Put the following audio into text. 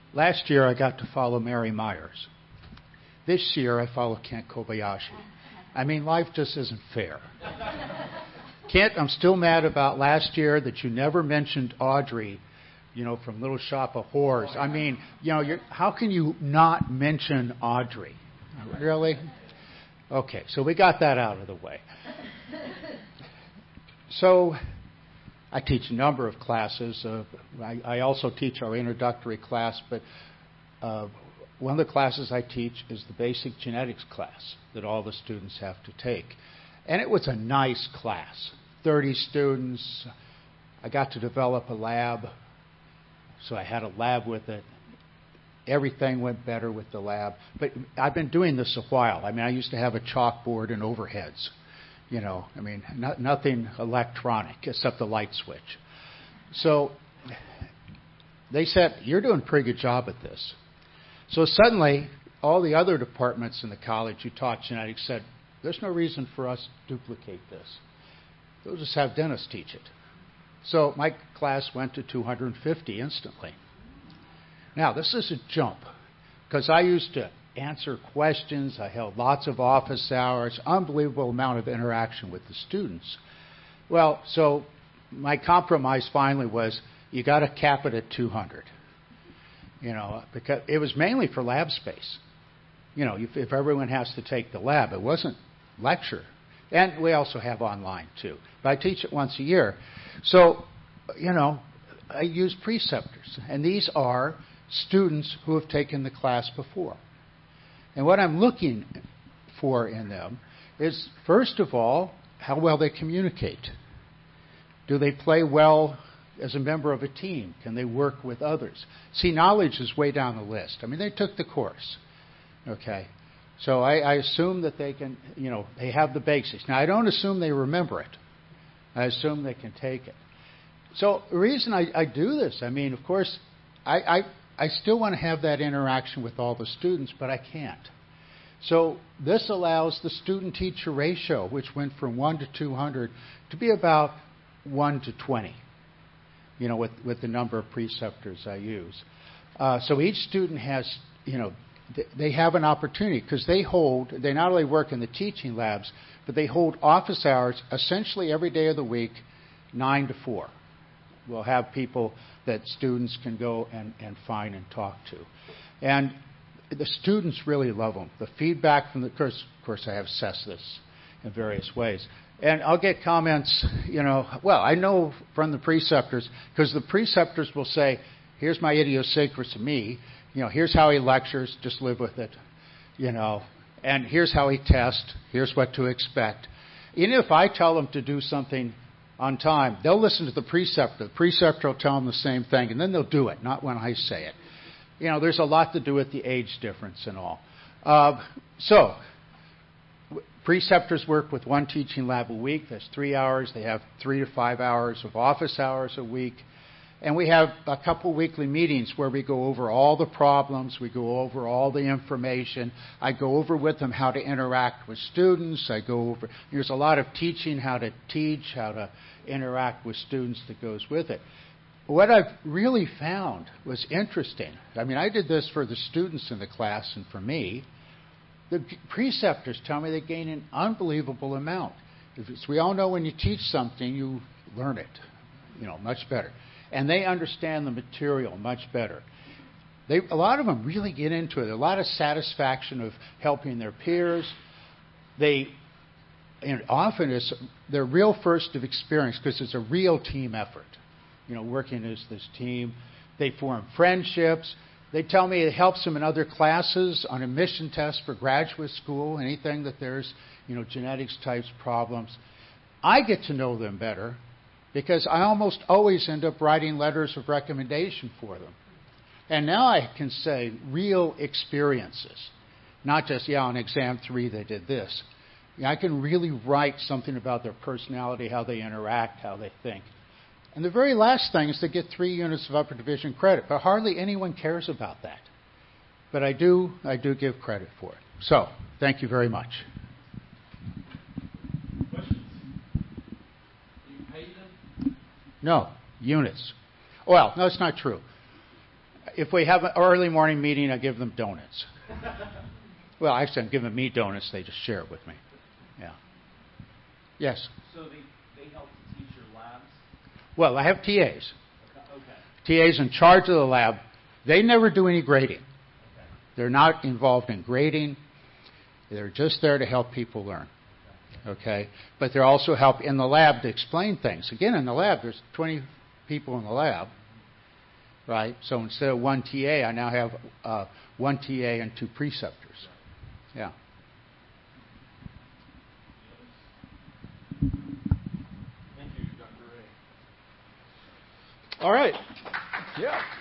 Last year I got to follow Mary Myers. This year I follow Kent Kobayashi. I mean, life just isn't fair. Kent, I'm still mad about last year that you never mentioned Audrey, from Little Shop of Horrors. I mean, how can you not mention Audrey? Really? Okay, so we got that out of the way. So I teach a number of classes. I also teach our introductory class, but one of the classes I teach is the basic genetics class that all the students have to take. And it was a nice class, 30 students. I got to develop a lab, so I had a lab with it. Everything went better with the lab. But I've been doing this a while. I mean, I used to have a chalkboard and overheads. Nothing electronic except the light switch. So they said, you're doing a pretty good job at this. So suddenly, all the other departments in the college who taught genetics said, there's no reason for us to duplicate this. They'll just have dentists teach it. So my class went to 250 instantly. Now, this is a jump, because I used to answer questions. I held lots of office hours, unbelievable amount of interaction with the students. Well, so my compromise finally was, you got to cap it at 200. Because it was mainly for lab space. If everyone has to take the lab, it wasn't lecture. And we also have online too. But I teach it once a year. So, I use preceptors. And these are students who have taken the class before. And what I'm looking for in them is, first of all, how well they communicate. Do they play well as a member of a team? Can they work with others? See, knowledge is way down the list. I mean, they took the course. Okay. So I assume that they can, they have the basics. Now, I don't assume they remember it. I assume they can take it. So the reason I do this, I mean, of course, I still want to have that interaction with all the students, but I can't. So this allows the student-teacher ratio, which went from 1 to 200, to be about 1 to 20, with the number of preceptors I use. So each student has, they have an opportunity, because they not only work in the teaching labs, but they hold office hours essentially every day of the week, 9 to 4. We'll have people that students can go and find and talk to. And the students really love them. The feedback from of course I have assessed this in various ways. And I'll get comments, I know from the preceptors, because the preceptors will say, here's my idiosyncrasy, here's how he lectures, just live with it, and here's how he tests, here's what to expect. Even if I tell them to do something on time, they'll listen to the preceptor. The preceptor will tell them the same thing, and then they'll do it, not when I say it. There's a lot to do with the age difference and all. So preceptors work with one teaching lab a week. That's 3 hours. They have 3 to 5 hours of office hours a week. And we have a couple weekly meetings where we go over all the problems. We go over all the information. I go over with them how to interact with students. There's a lot of teaching, how to teach, how to interact with students that goes with it. What I've really found was interesting. I mean, I did this for the students in the class and for me. The preceptors tell me they gain an unbelievable amount. We all know when you teach something, you learn it, much better. And they understand the material much better. A lot of them really get into it. A lot of satisfaction of helping their peers. Often it's their real first of experience, because it's a real team effort. Working as this team. They form friendships. They tell me it helps them in other classes, on admission tests for graduate school, anything that there's, genetics types problems. I get to know them better, because I almost always end up writing letters of recommendation for them. And now I can say real experiences, not just, on exam 3 they did this. I can really write something about their personality, how they interact, how they think. And the very last thing is to get 3 units of upper division credit, but hardly anyone cares about that. But I do give credit for it. So, thank you very much. Questions? Do you pay them? No, units. Well, no, it's not true. if we have an early morning meeting, I give them donuts. Well, actually, I'm giving me donuts. They just share it with me. Yeah. Yes. So they help to teach your labs? Well, I have TAs. Okay. TAs in charge of the lab. They never do any grading. Okay. They're not involved in grading. They're just there to help people learn. Okay? But they also help in the lab to explain things. Again, in the lab, there's 20 people in the lab, right? So instead of one TA, I now have one TA and 2 preceptors. Yeah. Thank you, Dr. Ray. All right. Yeah.